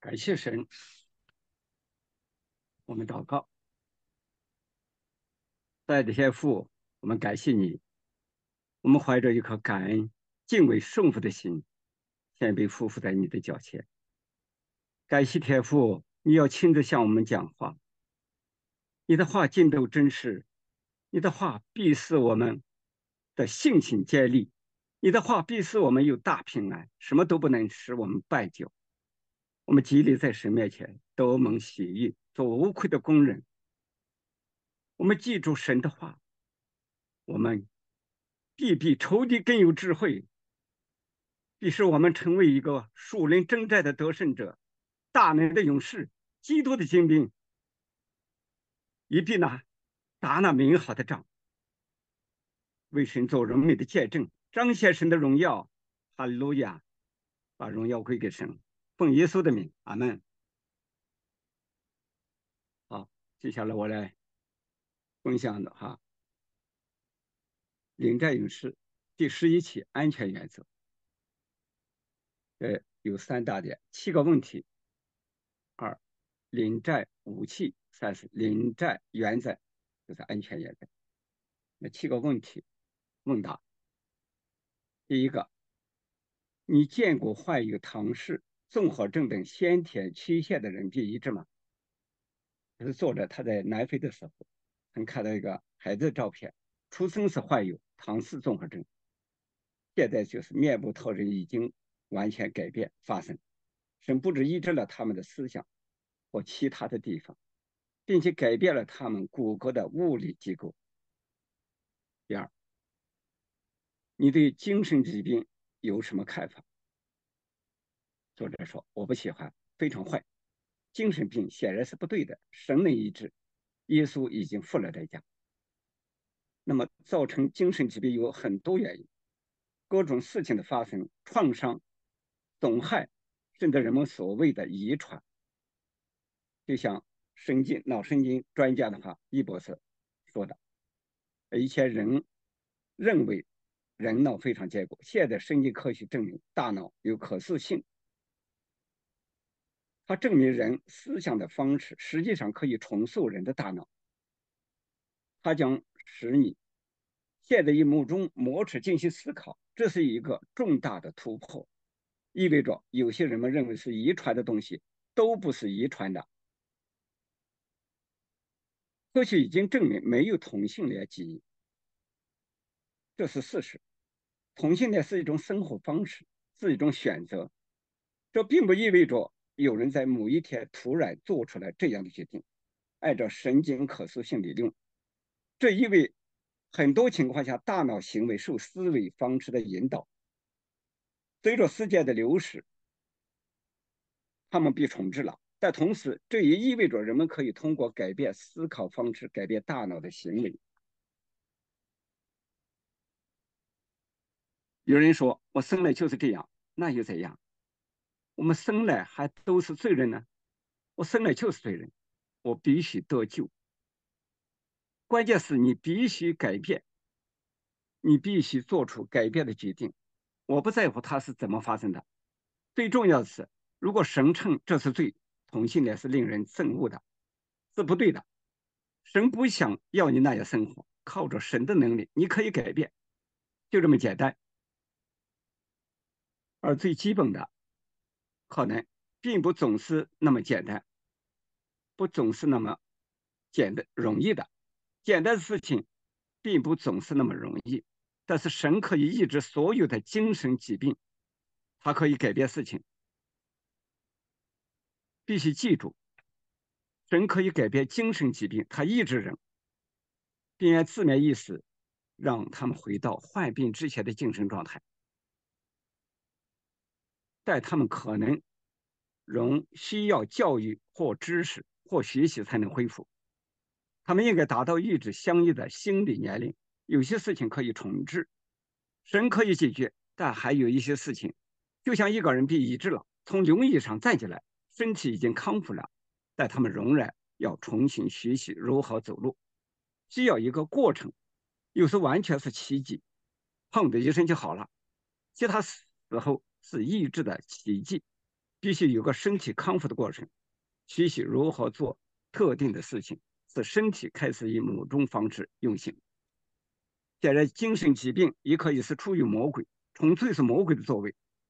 感谢神，我们祷告。在的天父，我们感谢你，我们怀着一颗感恩、敬畏、顺服的心，谦卑匍匐在你的脚前。感谢天父，你要亲自向我们讲话，你的话尽都真实，你的话必使我们的性情坚立，你的话必使我们有大平安，什么都不能使我们败就。我们极力在神面前得蒙喜悦，做无愧的工人。我们记住神的话，我们必比仇敌更有智慧，必使我们成为一个属灵征战的得胜者，大能的勇士，基督的精兵，一必打那美好的仗，为神做荣美的见证，彰显神的荣耀。哈利路亚！把荣耀归给神，奉耶稣的名，阿门。好，接下来我来分享的领战勇士第11期安全原则。有3大点，7个问题。2、领战武器；3是领战原则，就是安全原则。那7个问题问答。第一个，你见过患有唐氏综合症等先天缺陷的人并医治吗？这是作者他在南非的时候，曾看到一个孩子的照片，出生时患有唐氏综合症，现在就是面部特征已经完全改变发生，神不止医治了他们的思想或其他的地方，并且改变了他们骨骼的物理结构。第二，你对精神疾病有什么看法？作者说，我不喜欢，非常坏。精神病显然是不对的，神能医治，耶稣已经付了代价。那么造成精神疾病有很多原因，各种事情的发生，创伤、损害，甚至人们所谓的遗传。就像脑神经专家的话，易博士说的，以前人认为人脑非常坚固，现在神经科学证明大脑有可塑性。它证明人思想的方式实际上可以重塑人的大脑，它将使你现在一幕中模式进行思考，这是一个重大的突破，意味着有些人们认为是遗传的东西都不是遗传的。科学已经证明没有同性恋基因，这是事实。同性恋是一种生活方式，是一种选择，这并不意味着有人在某一天突然做出来这样的决定。按照神经可塑性理论，这意味很多情况下大脑行为受思维方式的引导，随着时间的流逝，他们被重置了。但同时，这也意味着人们可以通过改变思考方式改变大脑的行为。有人说我生来就是这样，那又怎样？我们生来还都是罪人呢？我生来就是罪人，我必须得救。关键是你必须改变，你必须做出改变的决定。我不在乎它是怎么发生的，最重要的是，如果神称这是罪，同性恋是令人憎恶的，是不对的。神不想要你那样生活，靠着神的能力，你可以改变，就这么简单。而最基本的可能并不总是那么简单，不总是那么容易的。简单的事情并不总是那么容易，但是神可以医治所有的精神疾病，他可以改变事情。必须记住，神可以改变精神疾病，他医治人，并按字面意思让他们回到患病之前的精神状态，但他们可能仍需要教育或知识或学习才能恢复。他们应该达到与之相应的心理年龄。有些事情可以重置，神可以解决，但还有一些事情，就像一个人被医治了，从轮椅上站起来，身体已经康复了，但他们仍然要重新学习如何走路，需要一个过程。有时完全是奇迹，砰的一声就好了；其他时候是医治的奇迹， 必须有个身体康复的过程，学习如何做特定的事情，使身体开始以某种方式运行。显然，精神疾病也可以是出于魔鬼，纯粹是魔鬼的作为。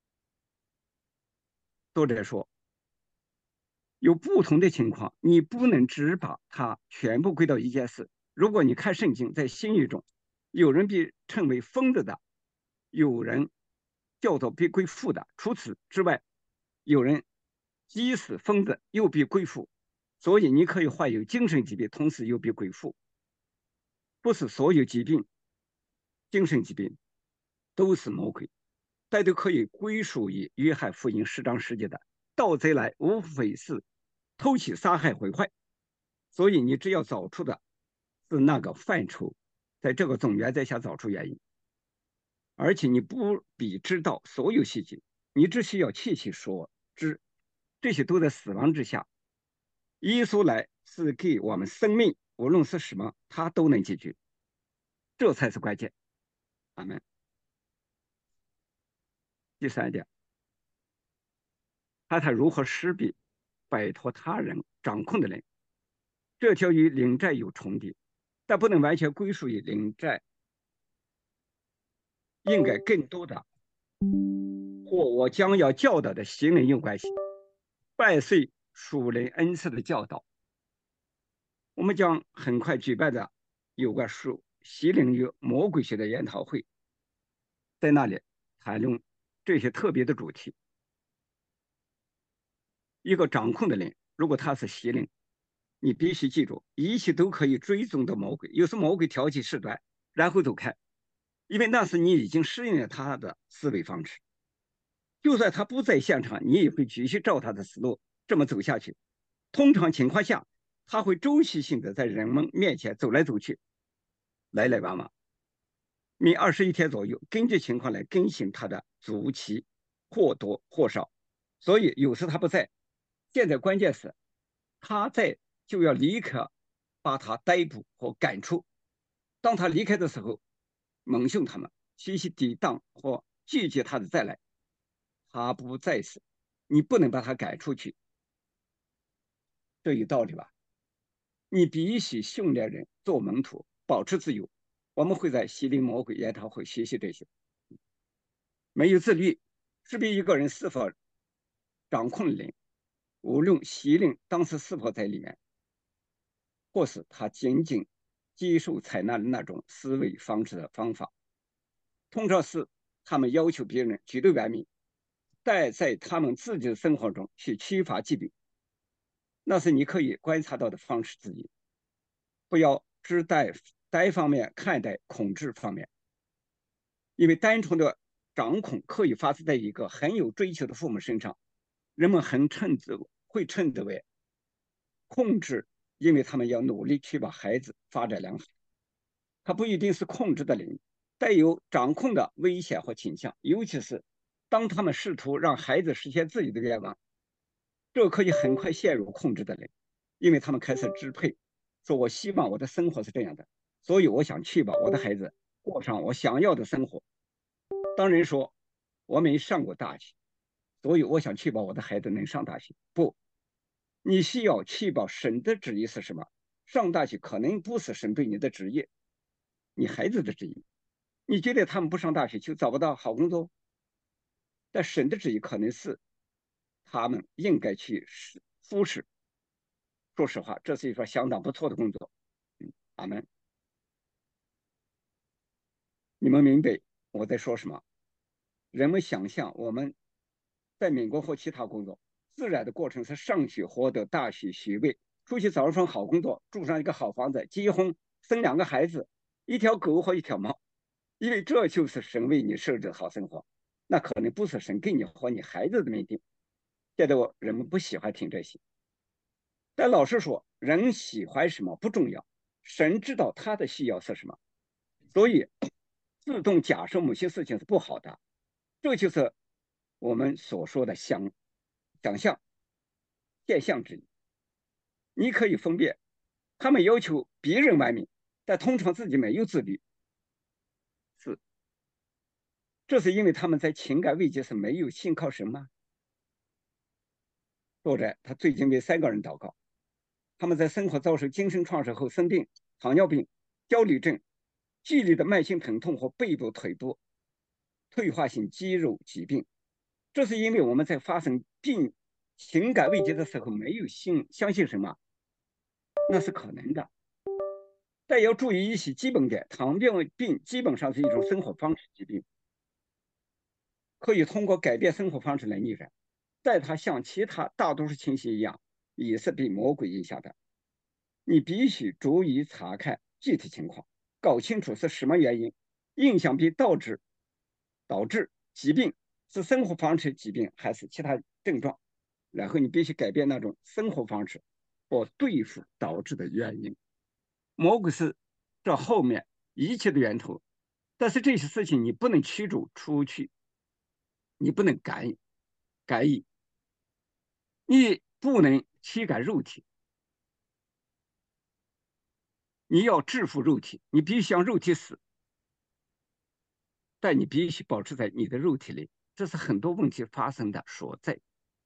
作者说，有不同的情况，你不能只把它全部归到一件事。如果你看圣经，在新约中，有人被称为疯子的，有人叫做被归附的。除此之外，有人即使疯子又被归附，所以你可以患有精神疾病，同时又被归附。不是所有疾病、精神疾病都是魔鬼，但都可以归属于约翰福音10章10节的盗贼来无非是偷窃、杀害、毁坏。所以你只要找出的是那个范畴，在这个总原则下找出原因，而且你不必知道所有细节，你只需要切切所知，这些都在死亡之下。耶稣来是给我们生命，无论是什么，他都能解决，这才是关键。阿门。第三点，看他如何识别摆脱他人掌控的人，这条与领债有重叠，但不能完全归属于领债，应该更多的或我将要教导的行人有关系。拜岁属灵恩赐的教导，我们将很快举办的有关属邪灵与魔鬼学的研讨会，在那里谈论这些特别的主题。一个掌控的人，如果他是邪灵，你必须记住，一切都可以追踪到魔鬼，有时魔鬼挑起事端，然后走开，因为那是你已经适应了他的思维方式。就算他不在现场，你也会继续照他的思路这么走下去。通常情况下，他会周期性的在人们面前走来走去，来来往往，每21天左右，根据情况来更新他的足期，或多或少。所以有时他不在，现在关键是他在就要立刻把他逮捕或赶出。当他离开的时候，蒙凶他们，学习抵挡或拒绝他的再来。他不在时，你不能把他赶出去，这有道理吧？你必须训练人做门徒，保持自由。我们会在西灵魔鬼研讨会学习这些。没有自律，识别一个人是否掌控人，无论邪灵当时是否在里面，或是他仅仅接受采纳那种思维方式的方法，通常是他们要求别人绝对完美，但在他们自己的生活中却缺乏纪律。那是你可以观察到的方式之一。不要只单方面看待控制方面，因为单纯的掌控可以发生在一个很有追求的父母身上，人们会称之为控制，因为他们要努力去把孩子发展良好。他不一定是控制的人，带有掌控的危险和倾向，尤其是当他们试图让孩子实现自己的愿望，这可以很快陷入控制的人，因为他们开始支配，说我希望我的生活是这样的，所以我想确保我的孩子过上我想要的生活。当人说我没上过大学，所以我想确保我的孩子能上大学，不，你需要确保神的旨意是什么？上大学可能不是神对你的旨意，你孩子的旨意。你觉得他们不上大学就找不到好工作，但神的旨意可能是他们应该去服侍。说实话，这是一份相当不错的工作。阿门。你们明白我在说什么？人们想象我们在美国或其他工作，自然的过程是上学获得大学学位，出去找一份好工作，住上一个好房子，结婚，生2个孩子，一条狗或一条猫，因为这就是神为你设置的好生活。那可能不是神给你和你孩子的命定。现在人们不喜欢听这些，但老实说，人喜欢什么不重要，神知道他的需要是什么，所以自动假设某些事情是不好的，这就是我们所说的想象现象之一。你可以分辨，他们要求别人完美，但通常自己没有自律，是，这是因为他们在情感慰藉上没有信靠神吗？ 作者他最近为3个人祷告，他们在生活遭受精神创伤后生病，糖尿病、焦虑症、剧烈的慢性疼痛或背部、腿部退化性肌肉疾病。这是因为我们在发生情感危机的时候没有相信什么，那是可能的。但要注意一些基本点，糖尿病基本上是一种生活方式疾病，可以通过改变生活方式来逆转。但它像其他大多数情形一样，也是被魔鬼影响的。你必须逐一查看具体情况，搞清楚是什么原因影响并导致疾病，是生活方式疾病还是其他症状，然后你必须改变那种生活方式或对付导致的原因。魔鬼是这后面一切的源头，但是这些事情你不能驱逐出去，你不能改易，你不能驱赶肉体，你要制服肉体，你必须向肉体死，但你必须保持在你的肉体里，这是很多问题发生的所在。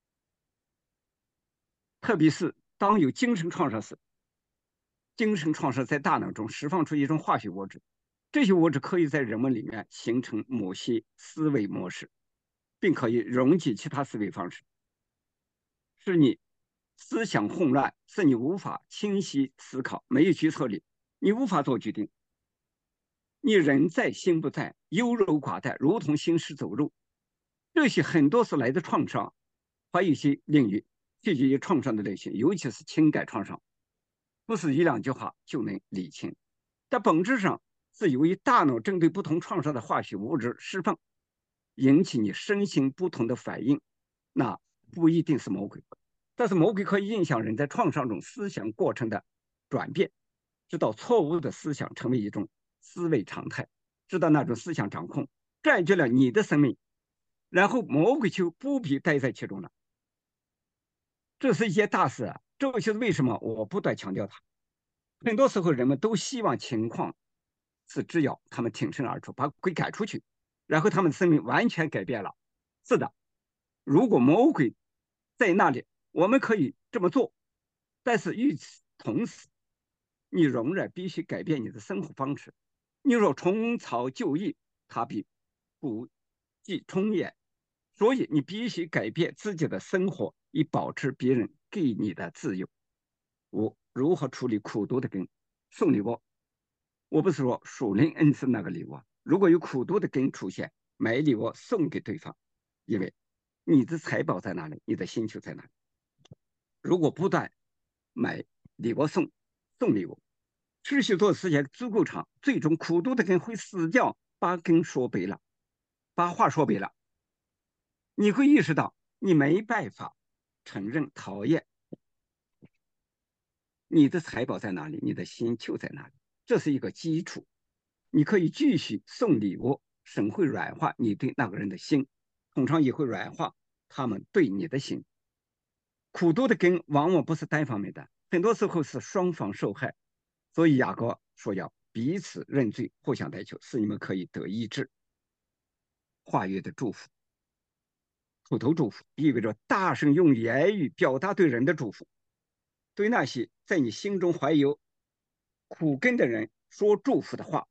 特别是当有精神创伤时，精神创伤在大脑中释放出一种化学物质，这些物质可以在人们里面形成某些思维模式，并可以溶解其他思维方式，使你思想混乱，使你无法清晰思考，没有决策力，你无法做决定，你人在心不在，优柔寡断，如同行尸走肉。这些很多是来自创伤，还有一些领域取决于创伤的类型，尤其是情感创伤，不是一两句话就能理清。但本质上是由于大脑针对不同创伤的化学物质释放，引起你身心不同的反应。那不一定是魔鬼，但是魔鬼可以影响人在创伤中思想过程的转变，直到错误的思想成为一种思维常态，直到那种思想掌控占据了你的生命，然后魔鬼就不必待在其中了。这是一件大事啊！这就是为什么我不断强调它。很多时候，人们都希望情况是只要他们挺身而出，把鬼赶出去，然后他们的生命完全改变了。是的，如果魔鬼在那里，我们可以这么做，但是与此同时，你仍然必须改变你的生活方式。你若重操旧业，他必故伎重演。所以你必须改变自己的生活，以保持别人给你的自由。五、如何处理苦毒的根？送礼物，我不是说属灵恩赐那个礼物，如果有苦毒的根出现，买礼物送给对方，因为你的财宝在哪里，你的心就在哪里。如果不断买礼物送礼物，持续做时间足够长，最终苦毒的根会死掉。把根说白了，把话说白了，你会意识到你没办法承认讨厌，你的财宝在哪里，你的心就在哪里，这是一个基础。你可以继续送礼物，神会软化你对那个人的心，通常也会软化他们对你的心。苦毒的根往往不是单方面的，很多时候是双方受害。所以雅各说要彼此认罪，互相代求，使你们可以得医治。化约的祝福，口头祝福意味着大声用言语表达对人的祝福，对那些在你心中怀有苦根的人说祝福的话。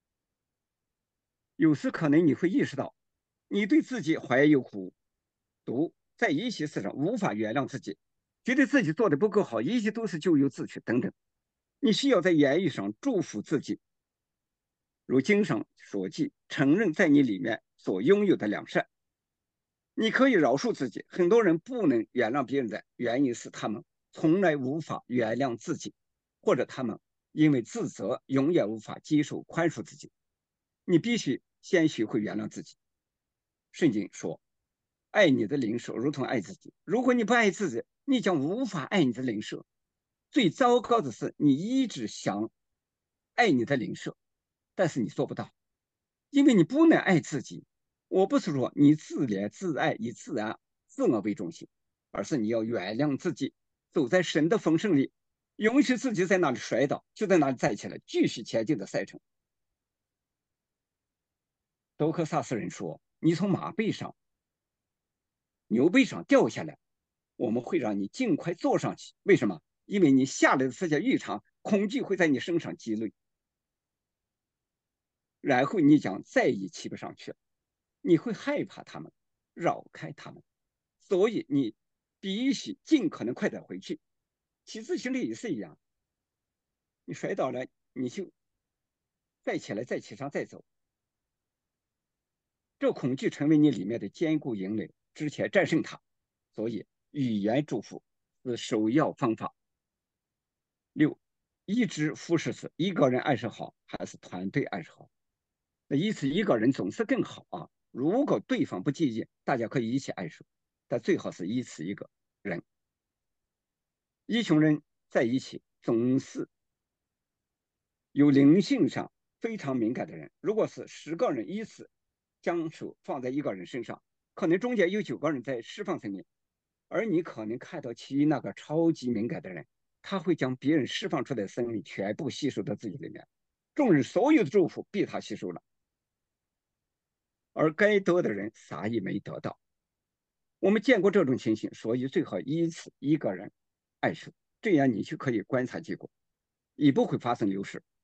有时可能你会意识到，你对自己怀有苦毒，在一些事上无法原谅自己，觉得自己做的不够好，一切都是咎由自取等等。你需要在言语上祝福自己，如经上所记，承认在你里面所拥有的良善。你可以饶恕自己。很多人不能原谅别人的原因是他们从来无法原谅自己，或者他们因为自责永远无法接受宽恕自己。你必须先学会原谅自己。圣经说，爱你的邻舍如同爱自己。如果你不爱自己，你将无法爱你的邻舍。最糟糕的是，你一直想爱你的邻舍，但是你做不到，因为你不能爱自己。我不是说你自怜自爱以自然自我为中心，而是你要原谅自己，走在神的丰盛里，允许自己在那里摔倒，就在那里站起来，继续前进的赛程。德克萨斯人说：“你从马背上、牛背上掉下来， 我们会让你尽快坐上去。为什么？因为你下来的时间越长，恐惧会在你身上积累，然后你将再也骑不上去了。你会害怕他们，绕开他们，所以你必须尽可能快点回去。骑自行车也是一样，你摔倒了，你就再起来，再骑上，再走。这恐惧成为你里面的坚固营垒，之前战胜它。所以语言祝福是首要方法。六，一直复试是一个人爱是好还是团队爱是好？那一个人总是更好啊。如果对方不介意，大家可以一起爱数，但最好是一个人。一群人在一起总是有灵性上非常敏感的人。如果是10个人依次将手放在一个人身上，可能中间有9个人在释放生命，而你可能看到其余那个超级敏感的人，他会将别人释放出来的生命全部吸收到自己里面，众人所有的祝福被他吸收了，而该得的人啥也没得到。我们见过这种情形，所以最好依次一个人爱手，这样你就可以观察结果，也不会发生流失。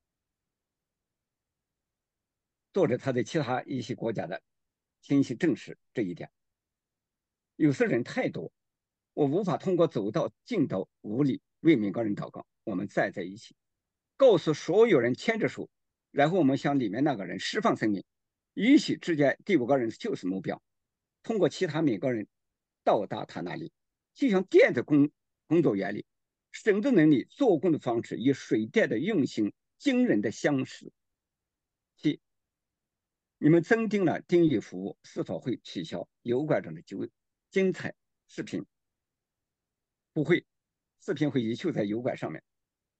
作者他在其他一些国家的亲戚证实这一点。有些人太多，我无法通过走到近到5里为每个人祷告。我们站在一起，告诉所有人牵着手，然后我们向里面那个人释放生命，允许之间第5个人就是目标，通过其他每个人到达他那里，就像电子工作原理，神的能力做工的方式与水电的运行惊人的相似。七，你们增订了订阅服务，是否会取消油管中的精彩视频？不会，视频会依旧在油管上面。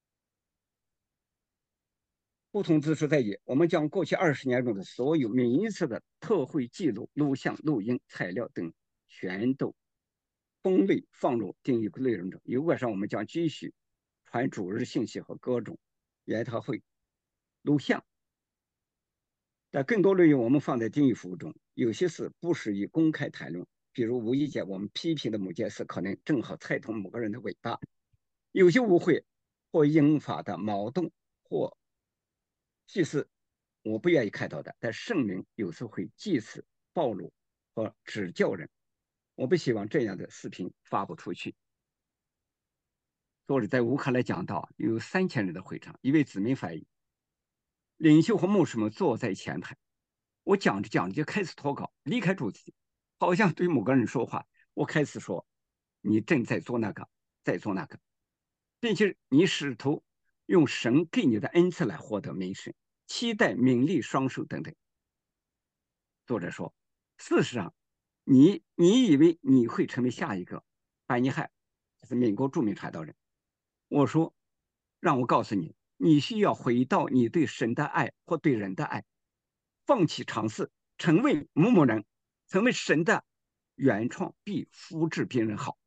不同之处在于，我们将过去20年中的所有每一次的特惠记录、录像、录音、材料等全都分类放入订阅内容中。油管上我们将继续传主日信息和各种研讨会录像，但更多内容我们放在订阅服务中。有些事不适宜公开谈论，比如无意间我们批评的某件事可能正好踩痛某个人的尾巴，有些误会或引发的矛盾或其实我不愿意看到的，但圣灵有时会借此暴露和指教人。我不希望这样的视频发布出去。作者在乌克兰讲到，有3000人的会场，一位姊妹翻译，领袖和牧师们坐在前排。我讲着讲着就开始脱稿，离开主题，好像对某个人说话。我开始说：“你正在做那个，在做那个，并且你试图用神给你的恩赐来获得名声，期待名利双收等等。”作者说：“事实上，你以为你会成为下一个班尼汉，这是美国著名传道人。”我说：“让我告诉你，你需要回到你对神的爱或对人的爱，放弃尝试，成为某某人，成为神的原创，比复制别人好。”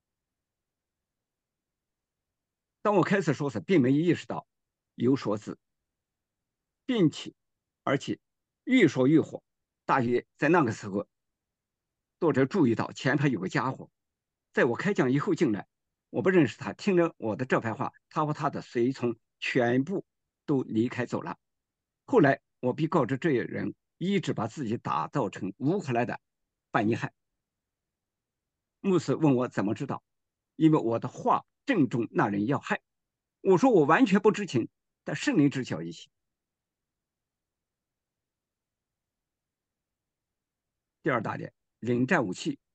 当我开始说时，并没意识到有所指，而且越说越火。大约在那个时候，作者注意到前排有个家伙，在我开讲以后进来，我不认识他，听着我的这番话，他和他的随从全部都离开走了。后来我被告知这些人一直把自己打造成乌克兰的班尼汉。牧师问我怎么知道，因为我的话正中那人要害。我说我完全不知情，但圣灵知晓一切。第二大点，临战武器。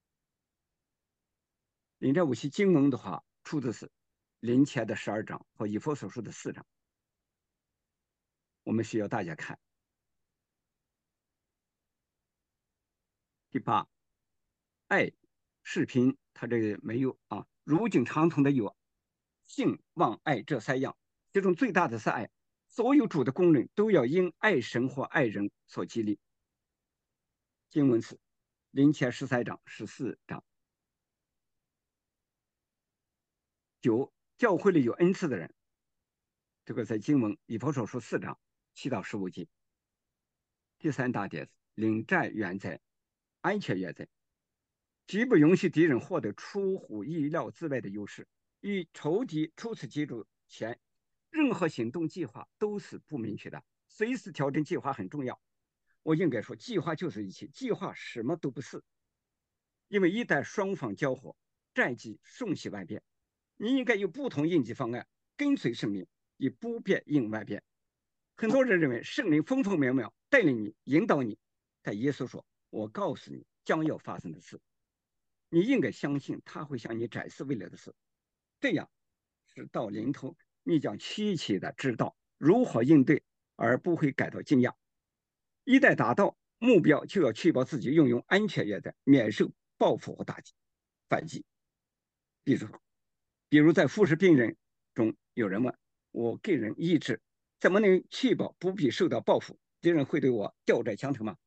临战武器经文的话，出的是林前的12章和以弗所书的4章。我们需要大家看。第8，爱视频，它这个没有啊。如经常通的有信、望、爱这3样，其中最大的是爱。所有主的功能都要因爱神或爱人所激励。经文是林前13章、14章。9，教会里有恩赐的人，这个在经文以弗所书4章7到15节。第3大点，领战原则，安全原则。 绝不允许敌人获得出乎意料之外的优势。与仇敌初次接触前，任何行动计划都是不明确的，随时调整计划很重要。我应该说，计划就是一切，计划什么都不是。因为一旦双方交火，战机瞬息万变，你应该有不同应急方案，跟随圣灵，以不变应万变。很多人认为圣灵分分秒秒带领你、引导你，但耶稣说：“我告诉你将要发生的事，你应该相信他会向你展示未来的事。这样，是到临头，你将确切的知道如何应对，而不会感到惊讶。一旦达到目标，就要确保自己运用安全原则，免受报复和打击、反击。比如，在复试病人中，有人问我个人意志怎么能确保不必受到报复？敌人会对我吊寨枪头吗？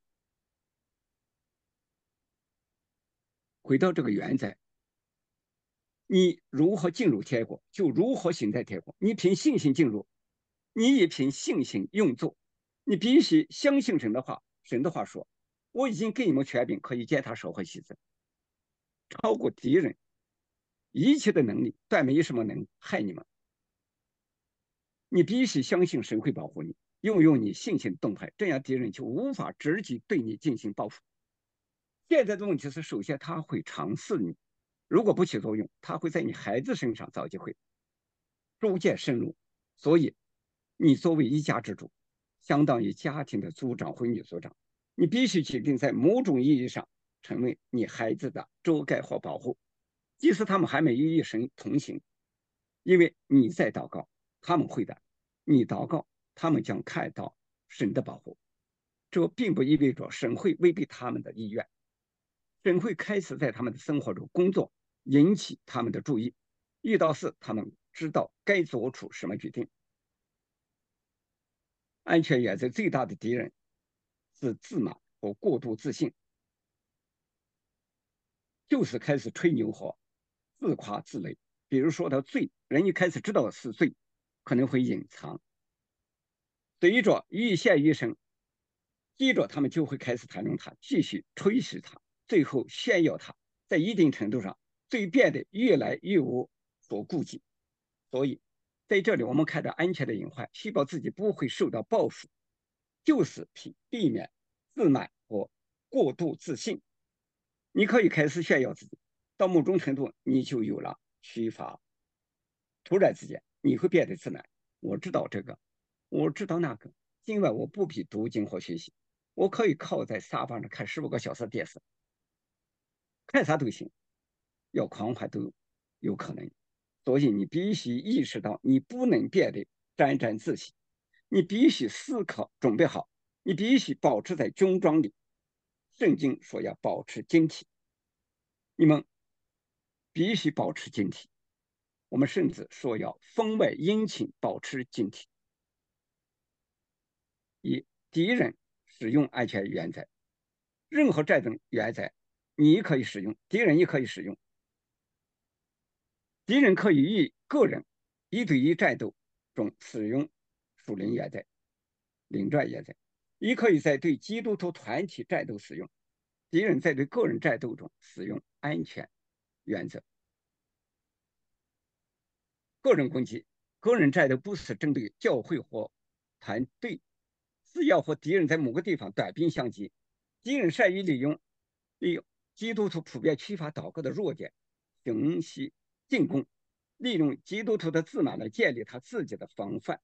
回到这个原则，你如何进入天国，就如何行在天国。你凭信心进入，你也凭信心用作。你必须相信神的话。神的话说：“我已经给你们权柄，可以践踏守和牺牲，超过敌人一切的能力，断没什么能害你们。”你必须相信神会保护你，运用你信心动态，这样敌人就无法直接对你进行报复。现在的问题是，首先他会尝试你，如果不起作用，他会在你孩子身上找机会，逐渐深入。所以，你作为一家之主，相当于家庭的组长或女组长，你必须决定在某种意义上成为你孩子的遮盖或保护，即使他们还没与神同行，因为你在祷告，他们会的；你祷告，他们将看到神的保护。这并不意味着神会违背他们的意愿，神会开始在他们的生活中工作，引起他们的注意。遇到事，他们知道该做出什么决定。安全原则最大的敌人是自满和过度自信，就是开始吹牛和自夸自擂。比如说到罪，人一开始知道是罪，可能会隐藏，随着愈陷愈深，接着他们就会开始谈论他，继续吹嘘他，最后炫耀他。在一定程度上，罪变得越来越无所顾忌。所以，在这里我们看到安全的隐患，确保自己不会受到报复，就是避免自满和过度自信。你可以开始炫耀自己，到某种程度，你就有了缺乏。突然之间，你会变得自满。我知道这个，我知道那个。今晚我不必读经或学习，我可以靠在沙发上看15个小时的电视，看啥都行，要狂欢都有可能。所以你必须意识到，你不能变得沾沾自喜，你必须思考准备好，你必须保持在军装里。圣经说要保持警惕，你们必须保持警惕。我们甚至说要分外殷勤，保持警惕。一、敌人使用安全原则，任何战争原则你可以使用，敌人也可以使用。敌人可以与个人一对一战斗中使用属灵原则、领战原则，也可以在对基督徒团体战斗使用。敌人在对个人战斗中使用安全原则。个人攻击、个人战斗不是针对教会或团队，是要和敌人在某个地方短兵相接。敌人善于利用基督徒普遍缺乏祷告的弱点，行袭进攻，利用基督徒的自满来建立他自己的防范。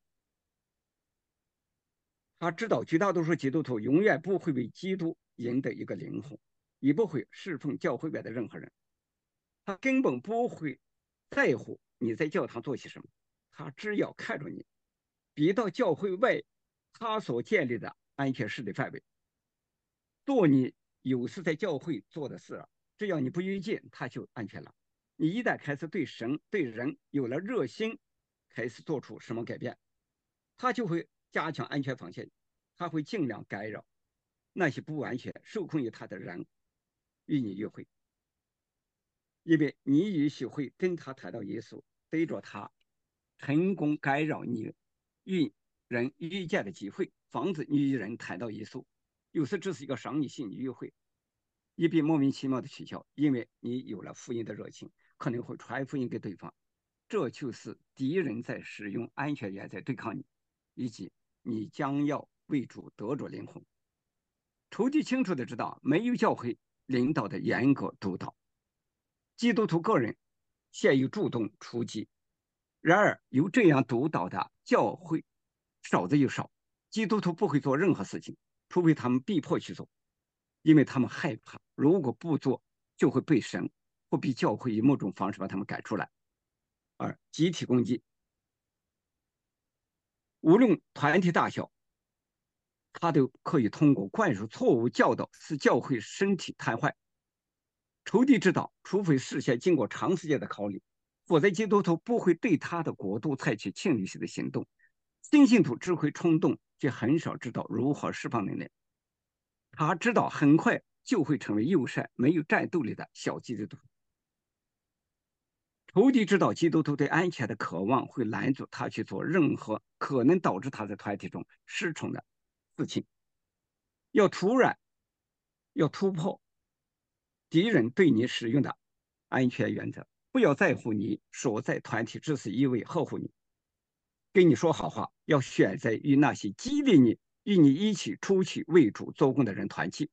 他知道绝大多数基督徒永远不会为基督赢得一个灵魂，也不会侍奉教会外的任何人。他根本不会在乎你在教堂做些什么，他只要看着你，逼到教会外他所建立的安全势力范围，做你有时在教会做的事，只要你不越界，他就安全了。你一旦开始对神对人有了热心，开始做出什么改变，他就会加强安全防线，他会尽量干扰那些不完全受控于他的人与你约会。因为你也许会跟他谈到耶稣，对着他成功干扰你与人遇见的机会，防止你与人谈到耶稣。有时这是一个商业性的约会， 一笔莫名其妙的取消，因为你有了福音的热情，可能会传福音给对方。这就是敌人在使用安全原则对抗你，以及你将要为主得着灵魂。仇敌清楚的知道，没有教会领导的严格督导，基督徒个人现有主动出击。然而，有这样督导的教会少之又少，基督徒不会做任何事情，除非他们被迫去做，因为他们害怕，如果不做，就会被神或被教会以某种方式把他们赶出来。而集体攻击，无论团体大小，他都可以通过灌输错误教导，使教会身体瘫痪。仇敌知道，除非事先经过长时间的考虑，否则基督徒不会对他的国度采取侵略性的行动。新信徒只会冲动，却很少知道如何释放能量。他知道很快就会成为友善、没有战斗力的小基督徒。仇敌知道基督徒对安全的渴望会拦阻他去做任何可能导致他在团体中失宠的事情。要突破敌人对你使用的安全原则，不要在乎你所在团体只是一味呵护你，跟你说好话，要选择与那些激励你、与你一起出去为主做工的人团契。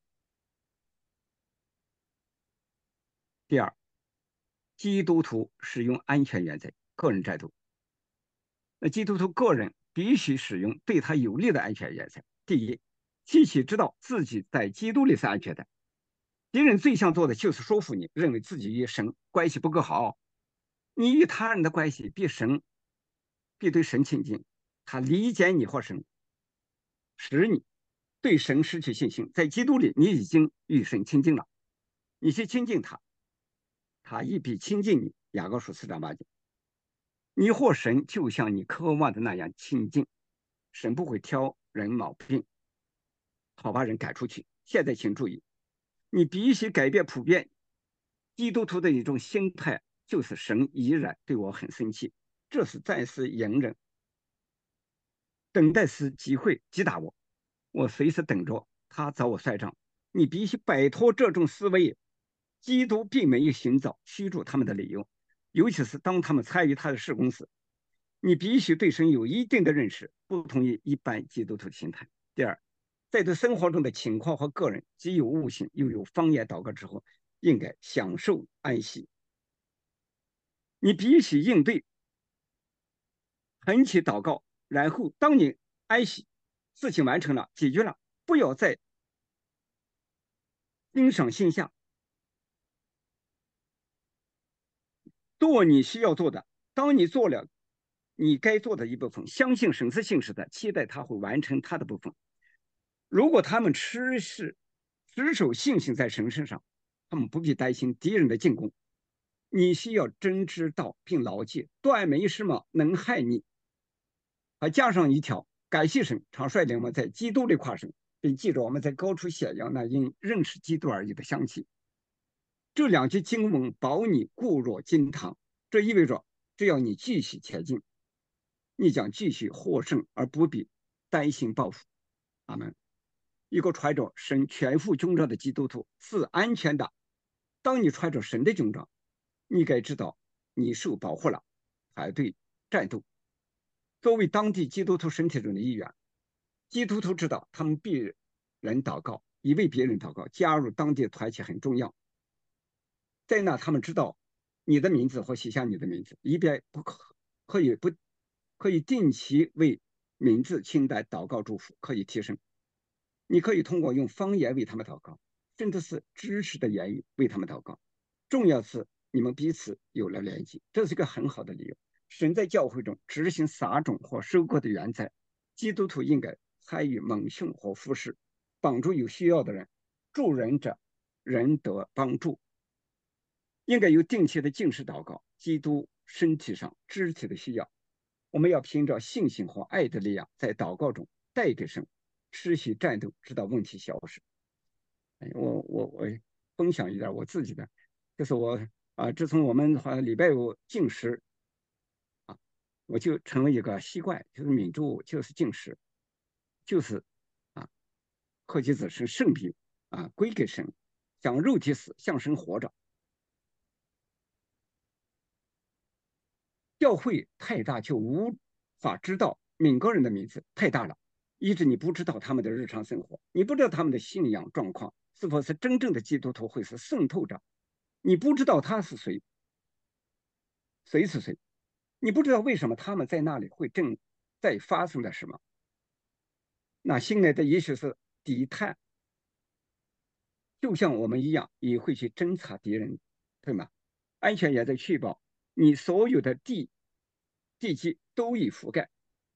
第二，基督徒使用安全原则，个人战斗。那基督徒个人必须使用对他有利的安全原则。第一，提起知道自己在基督里是安全的。敌人最想做的就是说服你，认为自己与神关系不够好，你与他人的关系比对神亲近，他理解你或神，使你对神失去信心。在基督里，你已经与神亲近了，你去亲近他，他亦必亲近你。雅各书4章8节，你或神就像你渴望的那样亲近，神不会挑人毛病，好把人赶出去。现在请注意，你必须改变普遍基督徒的一种心态，就是神依然对我很生气，这是暂时隐忍，等待时机会击打我，我随时等着他找我算账。你必须摆脱这种思维。基督并没有寻找驱逐他们的理由，尤其是当他们参与他的事工时，你必须对神有一定的认识，不同于一般基督徒的心态。第二，在对生活中的情况和个人既有悟性又有方言祷告之后，应该享受安息。你必须应对恳切祷告，然后当你安息，事情完成了，解决了，不要再心上心下做你需要做的。当你做了你该做的一部分，相信神是信实的，期待他会完成他的部分。如果他们持守信心在神身上，他们不必担心敌人的进攻。你需要真知道并牢记，断没什么能害你。还加上一条，感谢神常率领我们在基督里跨省，并记着我们在高处显扬那因认识基督而已的香气。这两句经文保你固若金汤，这意味着只要你继续前进，你将继续获胜，而不必担心报复。阿门。一个穿着神全副军装的基督徒是安全的。当你穿着神的军装，你该知道你受保护了，排队战斗。作为当地基督徒身体中的一员，基督徒知道他们别人祷告，以为别人祷告，加入当地的团体很重要。在那，他们知道你的名字或写下你的名字，以便不可以定期为名字清单祷告祝福，可以提升。你可以通过用方言为他们祷告，甚至是支持的言语为他们祷告。重要是你们彼此有了联系，这是一个很好的理由。神在教会中执行撒种或收割的原则，基督徒应该参与蒙训或服侍，帮助有需要的人，助人者人得帮助。应该有定期的禁食祷告，基督身体上肢体的需要。我们要凭着信心和爱的力量，在祷告中带给神，持续战斗，直到问题消失。我分享一点我自己的，就是自从我们礼拜五禁食啊，我就成为一个习惯，就是抿住就是禁食，就是啊，何其子是圣品归给神， 像肉体死，像神活着。教会太大，就无法知道每个人的名字，太大了，以致你不知道他们的日常生活，你不知道他们的信仰状况是否是真正的基督徒，会是渗透着，你不知道他是谁，谁是谁，你不知道为什么他们在那里会正在发生着什么。那新来的也许是敌探，就像我们一样，也会去侦察敌人，对吗？安全也在确保你所有的地基都已覆盖。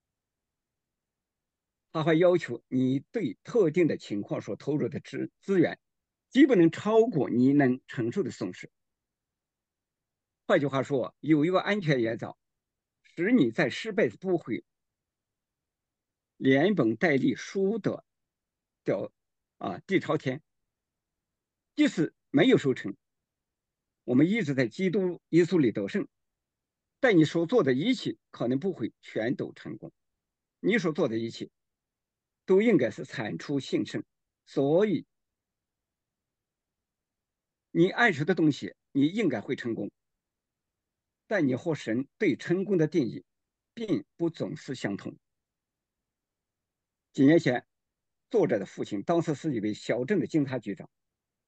他还要求你对特定的情况所投入的资源，既不能超过你能承受的损失。换句话说，有一个安全原则，使你在失败时不会连本带利输得掉地朝天。即使没有收成，我们一直在基督耶稣里得胜，但你所做的一切可能不会全都成功。你所做的一切都应该是产出幸胜，所以你爱出的东西，你应该会成功。但你和神对成功的定义并不总是相同。几年前，作者的父亲当时是一位小镇的警察局长。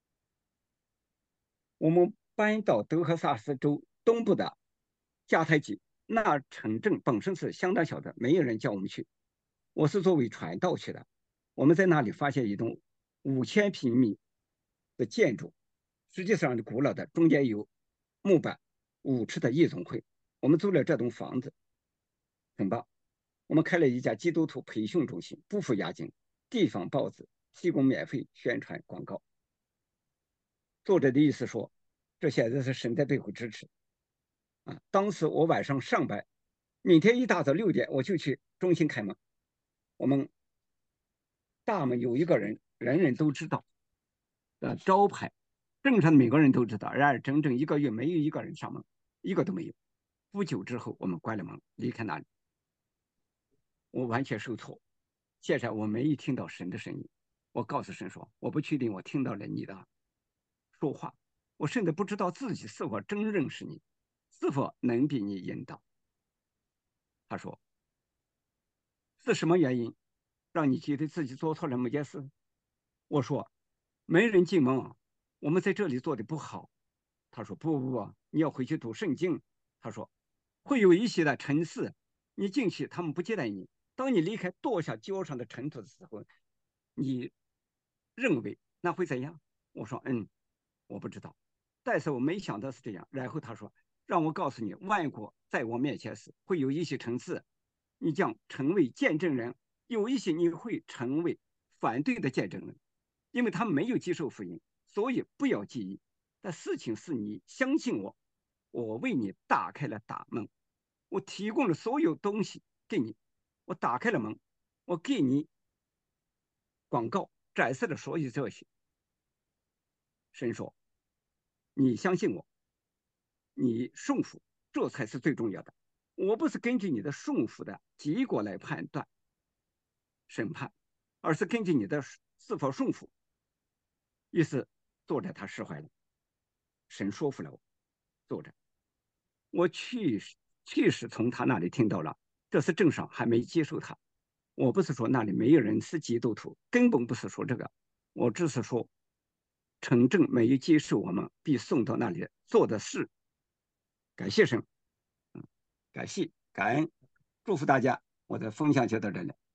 我们搬到德克萨斯州东部的迦太基，那城镇本身是相当小的，没有人叫我们去。我是作为传道去的。我们在那里发现一栋5000平米的建筑，实际上是古老的，中间有木板舞池的夜总会。我们租了这栋房子，很棒。我们开了一家基督徒培训中心，不付押金，地方报纸提供免费宣传广告。作者的意思说，这现在是神在背后支持啊。当时我晚上上班，明天一大早6点我就去中心开门。我们大门有一个人，人人都知道的招牌，镇上的每个人都知道。然而整整1个月没有一个人上门，一个都没有。不久之后，我们关了门，离开那里。我完全受挫。现在我没有听到神的声音。我告诉神说，我不确定我听到了你的说话，我甚至不知道自己是否真认识你，是否能被你引导。他说，是什么原因让你觉得自己做错了某件事？我说，没人进门，我们在这里做的不好。他说，不，你要回去读圣经。他说，会有一些的城市，你进去他们不接待你，当你离开跺下脚上的尘土的时候，你认为那会怎样？我说，我不知道，但是我没想到是这样。然后他说，让我告诉你，万国在我面前时，会有一些城市，你将成为见证人，有一些你会成为反对的见证人，因为他们没有接受福音，所以不要介意。但事情是你相信我，我为你打开了大门，我提供了所有东西给你，我打开了门，我给你广告展示了所有这些。神说，你相信我，你顺服，这才是最重要的。我不是根据你的顺服的结果来判断审判，而是根据你的是否顺服。于是作者他释怀了，神说服了我。作者，我确实从他那里听到了，这是镇上还没接受他。我不是说那里没有人是基督徒，根本不是说这个，我只是说城镇没有接受我们，被送到那里做的事。感谢神，感谢感恩，祝福大家。我的分享就到这里。